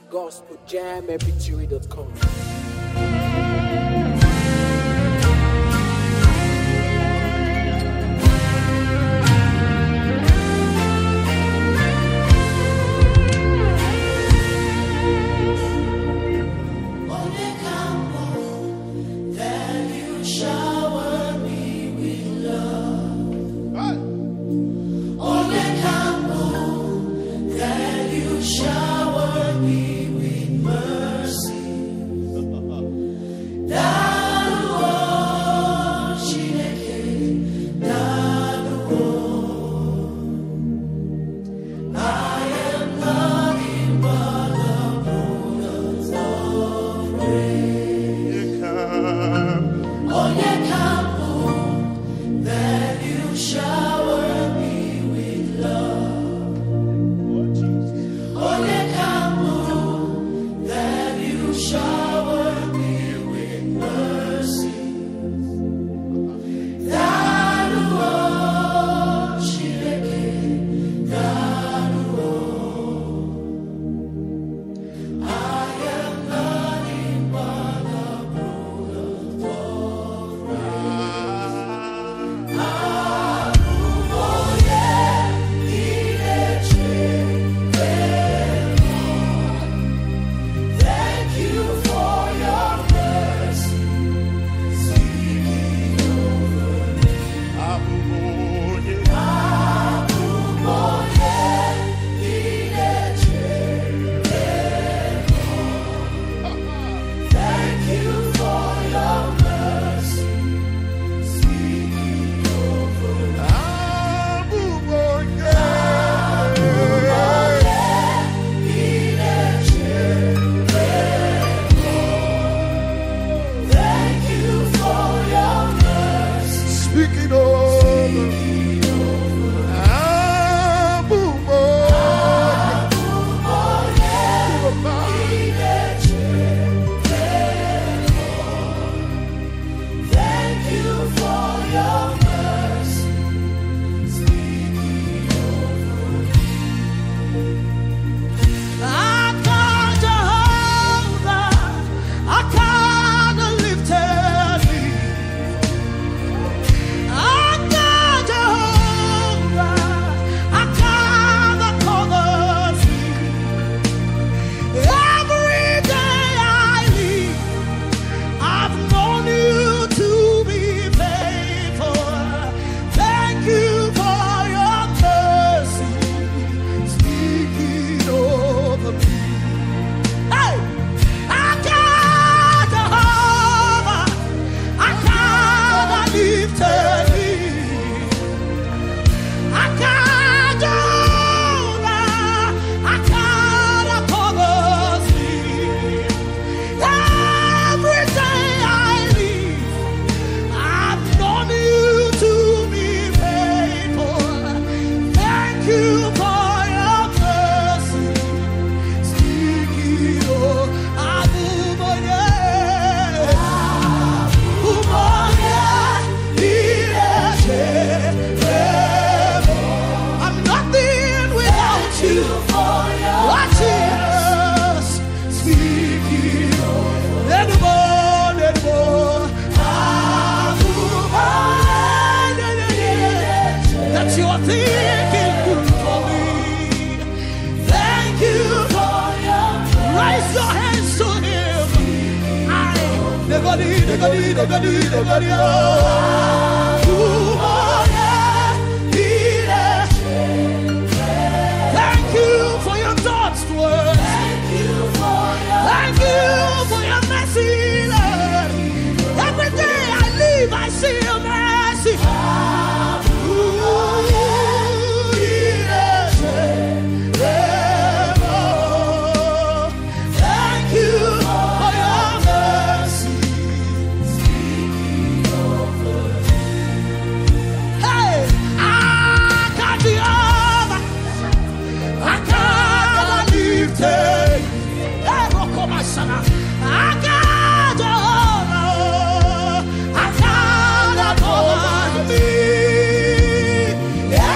gospeljamfm.com.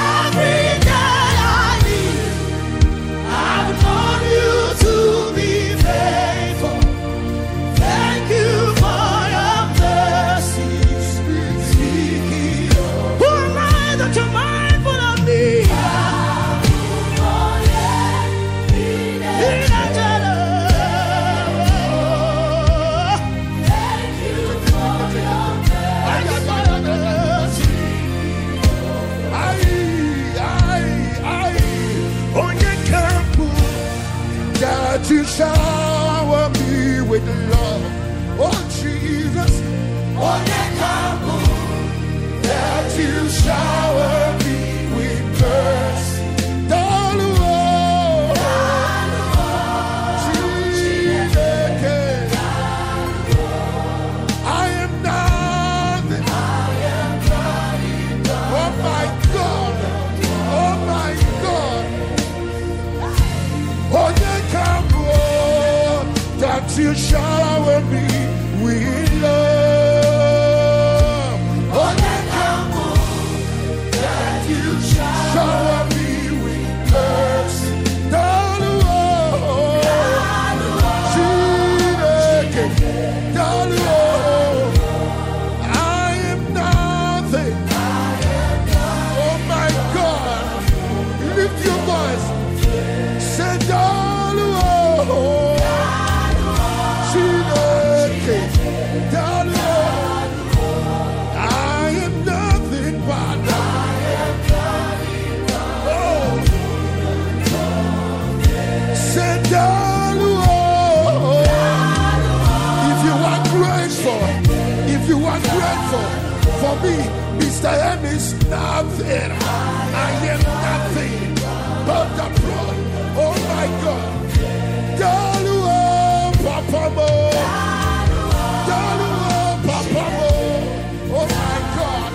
Every day I live, I've known you to be that you shower me with love. Oh Jesus, oh that you shower me with mercy. You shower me with love. Oh, that you shower me with mercy. I am nothing. Oh my God. Lift your voice. Say, if you are grateful for me, Mr. M is nothing. I am nothing but the blood. Oh my God. Daluo Papa Mo. Daluo Papa Mo. Oh my God.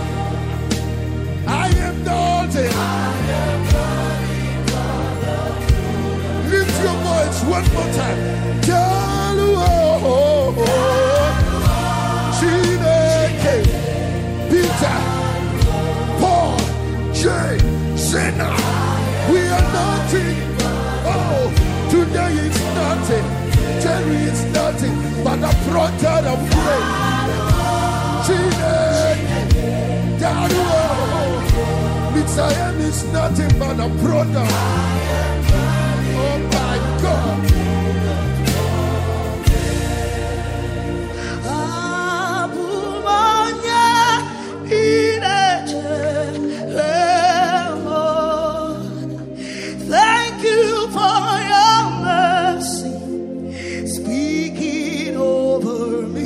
I am nothing. Lift your voice one more time. Daluo. Peter, Paul, Jay, Senna, we are nothing. Oh, today it's nothing. Jerry is nothing but the product of grace. Mitzayim is nothing but a product. Oh my God. Thank you for your mercy speaking over me.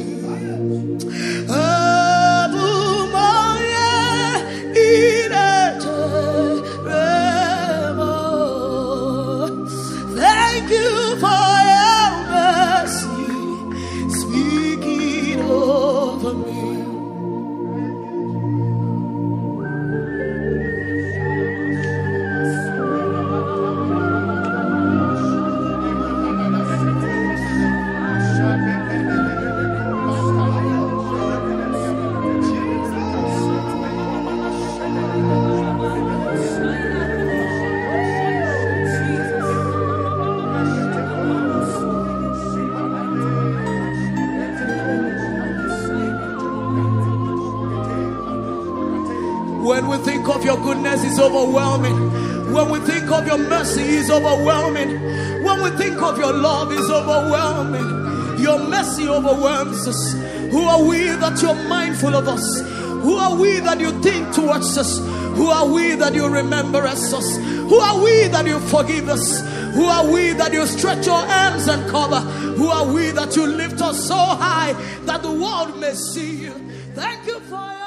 Thank you for your mercy speaking over me. When we think of your goodness, it's overwhelming. When we think of your mercy, it's overwhelming. When we think of your love, it's overwhelming. Your mercy overwhelms us. Who are we that you're mindful of us? Who are we that you think towards us? Who are we that you remember us? Who are we that you forgive us? Who are we that you stretch your arms and cover? Who are we that you lift us so high that the world may see you? Thank you for your